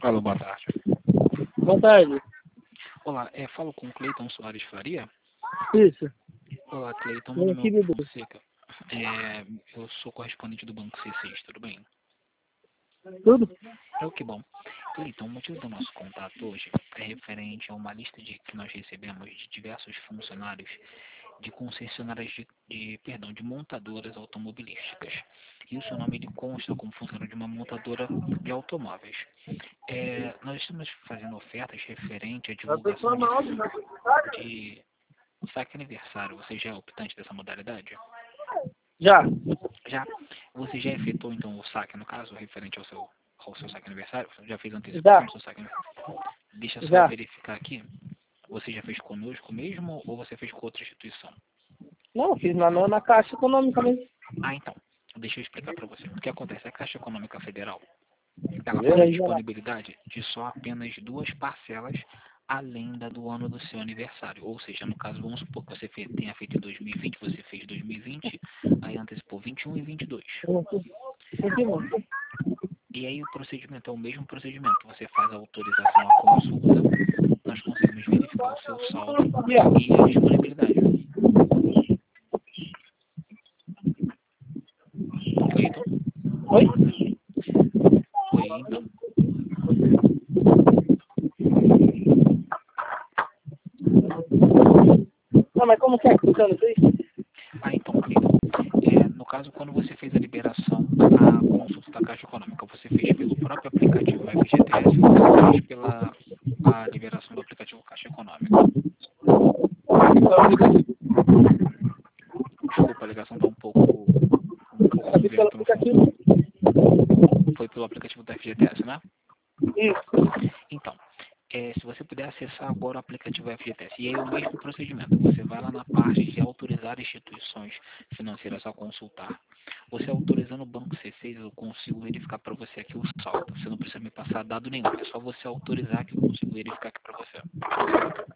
Alô, boa tarde. Boa tarde. Olá, falo com Cleiton Soares Faria. Isso. Olá, Cleiton, meu Vem nome aqui, é bebê. Fonseca. Eu sou correspondente do Banco C6, tudo bem? Tudo? Que bom. Cleiton, o motivo do nosso contato hoje é referente a uma lista que nós recebemos de diversos funcionários de concessionárias de montadoras automobilísticas. E o seu nome ele consta como funcionário de uma montadora de automóveis. Nós estamos fazendo ofertas referente à divulgação de saque aniversário. Você já é optante dessa modalidade? Já. Já? Você já efetuou então o saque, no caso, referente ao seu saque aniversário? Você já fez Já. antecipação do seu saque aniversário? Deixa eu só Já. verificar aqui. Você já fez conosco mesmo ou você fez com outra instituição? Não, fiz na Caixa Econômica mesmo. Então, deixa eu explicar para você. O que acontece? A Caixa Econômica Federal, ela Vê tem aí, já. disponibilidade de só apenas 2 parcelas além da do ano do seu aniversário. Ou seja, no caso, vamos supor que você tenha feito em 2020, você fez 2020, aí antecipou 21 e 22. E aí o procedimento é o mesmo procedimento. Você faz a autorização à consulta, nós conseguimos verificar o seu saldo e a disponibilidade. Cleiton? Oi? Oi, então. Não, mas como que é? Funciona isso aí? Então, Cleiton, no caso, quando você fez a liberação à consulta da Caixa Econômica, você fez pelo próprio aplicativo FGTS ou você fez pela a liberação do aplicativo Caixa Econômica? Desculpa, a ligação está um pouco Aqui pelo lenta no fundo. aplicativo. Foi pelo aplicativo do FGTS, né? Isso. Então, se você puder acessar agora o aplicativo FGTS, e aí é o mesmo procedimento, você vai lá na parte de autorizar instituições financeiras a consultar. Você autorizando o Banco C6, eu consigo verificar para você aqui o saldo. Você não precisa me passar dado nenhum, é só você autorizar que eu consigo verificar aqui para você.